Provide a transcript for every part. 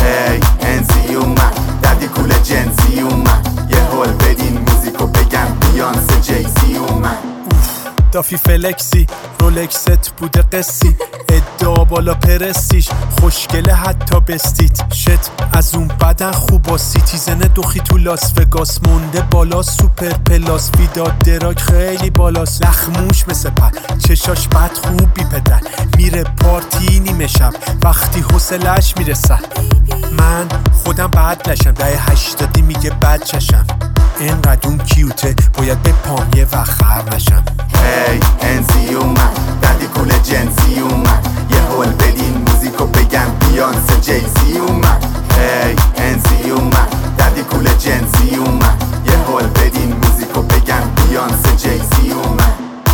هی انزی اومد دردی کول جنسی اومد یه هول بدین موزیکو بگم بیانسه جیزی اومد. دافی فلکسی رولکست بوده قصی ادعا بالا پرستیش خوشگله حتی بستیت شت از اون بدن خوبا سیتیزن دوخی تو لاس وگاس مونده بالا سوپر پلاس ویداد دراگ خیلی بالاست لخموش مثل پر چشاش بد خوبی پدر میره پارتی نیمه شب وقتی حوصله‌اش میرسه من خودم بد نشم 80 میگه بد چشم اینقدر اون کیوته باید به پام یه وقت خر نشم. هی انزی اومد دردی کول جنسی اومد یه هول بدین موزیکو بگم بیانسه جیزی اومد. هی انزی اومد دردی کول جنسی اومد یه هول بدین موزیکو بگم بیانسه جیزی اومد.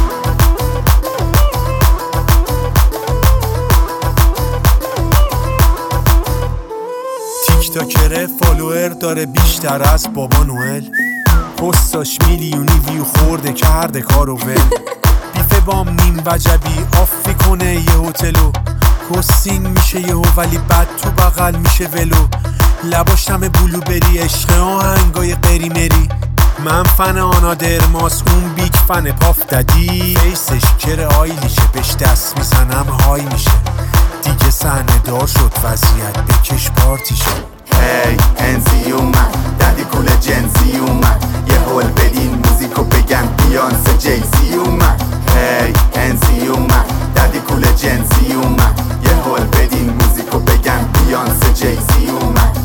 تیکتاکره فالوور داره بیشتر از بابا نوئل پستاش میلیونی ویو خورده کرده کارو ول بیف بام نیم وجبی آفی کنه یه هتلو کستینگ میشه یهو ولی بعد تو بغل میشه ولو لباش همه بلو بری عشق آهنگای قریمری من فن آنا درماس اون بیگ فن پاف ددی فیسش کره آیلیشه بهش دست میزنم های میشه دیگه صحنه دار شد وضعیت بکش پارتیشه. هی انزی اومد دردی کول جنسی اومد یه هول بدین موزیکو بگم بیانسه جیزی اومد. هی انزی اومد دردی کول جنسی اومد یه هول بدین موزیکو بگم بیانسه جیزی اومد.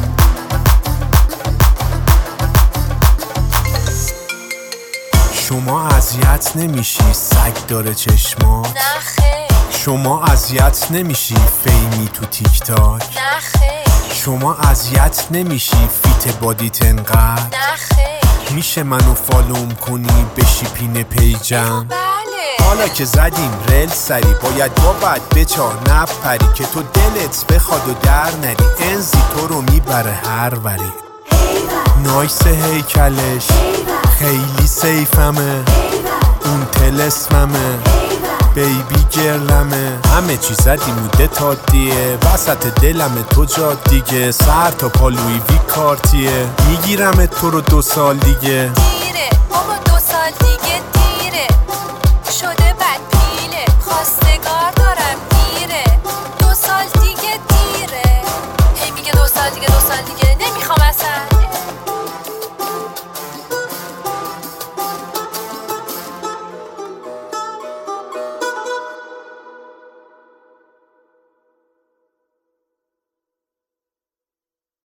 شما اذیت نمیشی سگ داره چشمات نخه شما اذیت نمیشی فیمی تو تیک تاک نخه شما اذیت نمیشی فیت بادیت انقدر نخه میشه منو فالوم کنی بشی پین پیجم بله حالا که زدیم رل سری باید با بد بچار نپری که تو دلت بخواد و در نری انزی تو رو میبره هر وری نایس هیکلش خیلی سیفمه اون تلسممه بیبی گرلمه همه چی زدی موده تا دیه وسط دلمه تو جا دیگه سر تا پالوی وی کارتیه میگیرم تو رو 2 سال دیگه دیره بابا 2 سال دیگه دیره شده بد پیله خواسته